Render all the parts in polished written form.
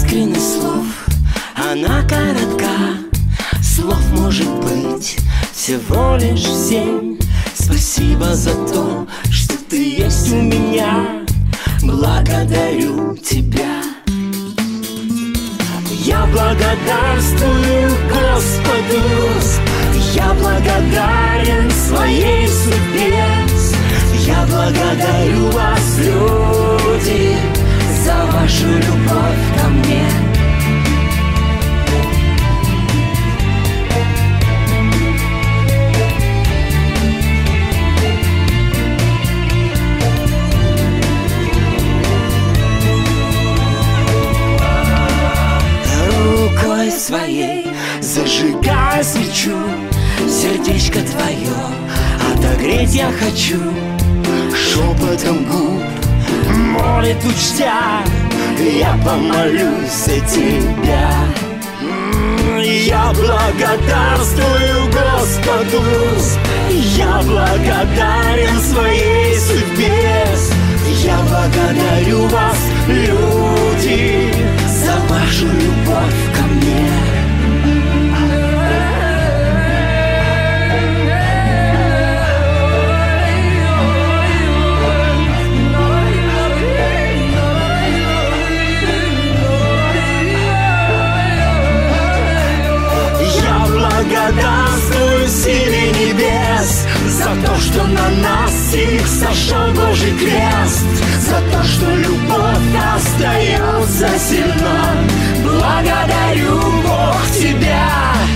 искренность слов, она коротка. Слов может быть всего лишь 7. Спасибо за то, что ты есть у меня. Благодарю тебя. Я благодарствую Господу. Я благодарен своей судьбе. Я благодарю вас, люди, за вашу любовь ко мне. Рукой своей зажигая свечу, сердечко твое отогреть я хочу. Шепотом губ молитву чтя, я помолюсь за тебя. Я благодарствую Господу. Я благодарен своей судьбе. Я благодарю вас, люди, за вашу любовь ко мне. Благодарствую силе небес за то, что на нас их сошел Божий крест, за то, что любовь остается сильна. Благодарю, Бог, тебя.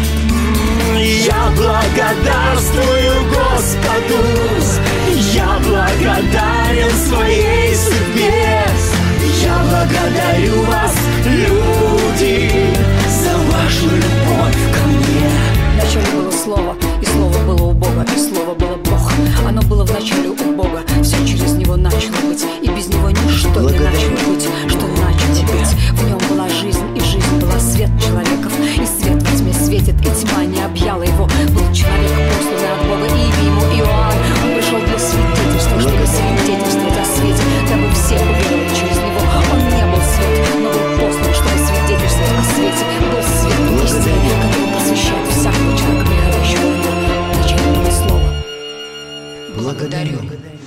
Я благодарствую Господу. Я благодарен своей судьбе. Я благодарю вас, люди, за вашу любовь ко мне. Вначале было Слово, и Слово было у Бога, и Слово было Бог. Оно было вначале у Бога, все через Него начало быть, и без Него ничто не начало быть, что начало быть. В Нем была жизнь, и жизнь была свет человеков, и свет во тьме светит, и тьма не объяла его. Был человек, посланный от Бога, и имя ему Иоанн. Он пришел для свидетельства, чтобы свидетельствовать о свете, дабы все уверовали через Него. Он не был свет, но был послан, чтобы свидетельствовать о свете. Был свет истины, который просвещает всякого человека, приходящего в мир. Вначале было Слово. Благодарю.